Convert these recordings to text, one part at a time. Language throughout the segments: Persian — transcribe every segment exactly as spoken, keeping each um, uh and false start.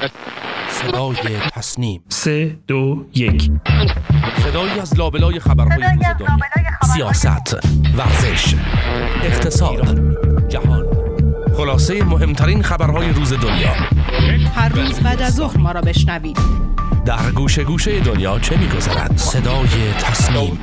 صدای تصنیم. سه دو یک. صدایی از لابلای خبرهای روز دنیا، سیاست، ورزش، اقتصاد، جهان، خلاصه مهمترین خبرهای روز دنیا. هر روز بعد از ظهر ما را بشنوید. در گوشه گوشه دنیا چه می‌گذرد؟ صدای تصنیم.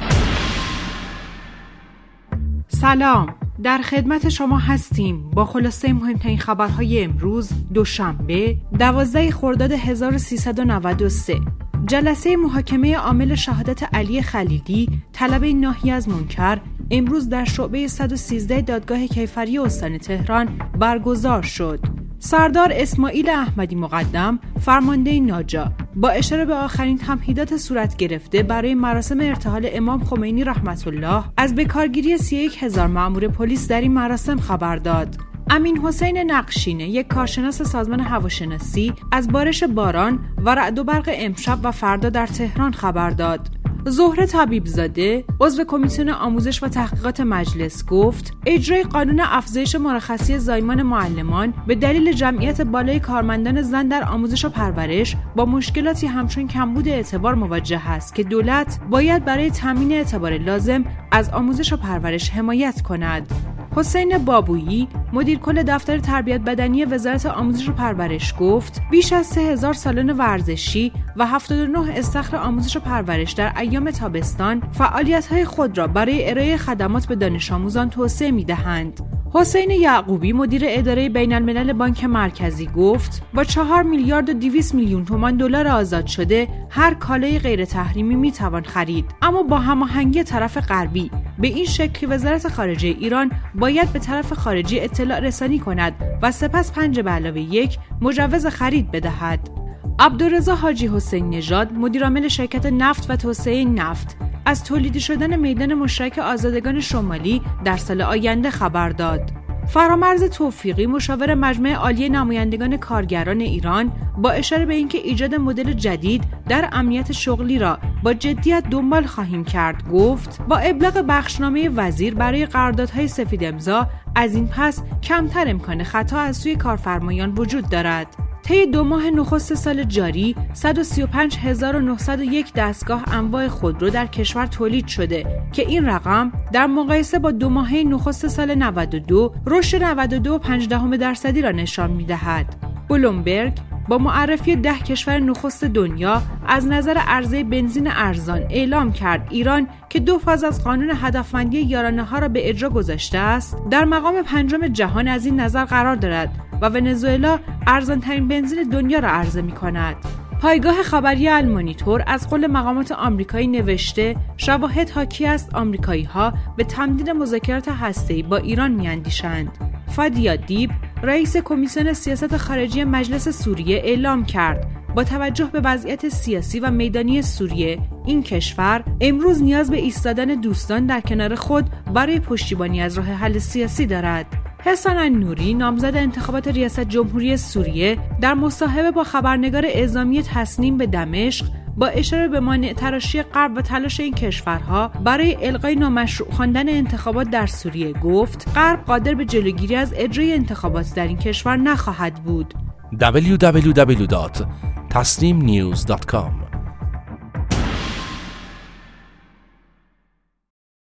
سلام، در خدمت شما هستیم با خلاصه مهمترین خبرهای امروز دوشنبه دوازده خرداد هزار و سیصد و نود و سه. جلسه محاکمه عامل شهادت علی خلیلی طلبه ناحیه از منکر امروز در شعبه صد و سیزده دادگاه کیفری استان تهران برگزار شد. سردار اسماعیل احمدی مقدم فرمانده ناجا با اشاره به آخرین تمهیدات صورت گرفته برای مراسم ارتحال امام خمینی رحمت الله از بکارگیری سی و یک هزار مأمور پلیس در این مراسم خبر داد. امین حسین نقشینه، یک کارشناس سازمان هواشناسی، از بارش باران و رعد و برق امشب و فردا در تهران خبر داد. زهره طبیبزاده، عضو کمیسیون آموزش و تحقیقات مجلس، گفت اجرای قانون افزایش مرخصی زایمان معلمان به دلیل جمعیت بالای کارمندان زن در آموزش و پرورش با مشکلاتی همچون کمبود اعتبار مواجه است که دولت باید برای تامین اعتبار لازم از آموزش و پرورش حمایت کند. حسین بابویی، مدیر کل دفتر تربیت بدنی وزارت آموزش و پرورش، گفت بیش از سه هزار سالن ورزشی و هفتاد و نه استخر آموزش و پرورش در ایام تابستان فعالیت‌های خود را برای ارائه خدمات به دانش آموزان توسعه می‌دهند. حسین یعقوبی، مدیر اداره بین الملل بانک مرکزی، گفت با چهار میلیارد و دویست میلیون تومان دلار آزاد شده هر کالای غیر تحریمی میتوان خرید، اما با هماهنگی طرف غربی. به این شکل که وزارت خارجه ایران باید به طرف خارجی اطلاع رسانی کند و سپس پنج به علاوه یک مجوز خرید بدهد. عبدالرضا حاجی حسین نژاد، مدیر عامل شرکت نفت و توسعه نفت، از تولید شدن میدان مشترک آزادگان شمالی در سال آینده خبر داد. فرامرز توفیقی، مشاور مجمع عالی نمایندگان کارگران ایران، با اشاره به اینکه ایجاد مدل جدید در امنیت شغلی را با جدیت دنبال خواهیم کرد، گفت با ابلاغ بخشنامه وزیر برای قراردادهای سفید امضا از این پس کمتر امکان خطا از سوی کارفرمایان وجود دارد. طی دو ماه نخست سال جاری صد و سی و پنج هزار و نهصد و یک دستگاه انواع خودرو در کشور تولید شده که این رقم در مقایسه با دو ماهه نخست سال نود و دو رشد نود و دو و پنج دهم درصدی را نشان می‌دهد. بلومبرگ با معرفی ده کشور نخست دنیا از نظر عرضه بنزین ارزان اعلام کرد ایران که دو فاز از قانون هدفمندی یارانه‌ها را به اجرا گذاشته است در مقام پنجم جهان از این نظر قرار دارد و ونزوئلا ارزان‌ترین بنزین دنیا را عرضه می‌کند. پایگاه خبری المانیتور از قول مقامات آمریکایی نوشته شواهد حاکی است آمریکایی‌ها به تمدید مذاکرات هسته‌ای با ایران می‌اندیشند. فادیا دیب، رئیس کمیسیون سیاست خارجی مجلس سوریه، اعلام کرد با توجه به وضعیت سیاسی و میدانی سوریه این کشور امروز نیاز به ایستادن دوستان در کنار خود برای پشتیبانی از راه حل سیاسی دارد. حسن النوری، نامزد انتخابات ریاست جمهوری سوریه، در مصاحبه با خبرنگار اعزامی تصنیم به دمشق با اشاره به مانع تراشی غرب و تلاش این کشورها برای الغای نامشروع خواندن انتخابات در سوریه، گفت غرب قادر به جلوگیری از اجرای انتخابات در این کشور نخواهد بود. دبلیو دبلیو دبلیو دات تصنیم نیوز دات کام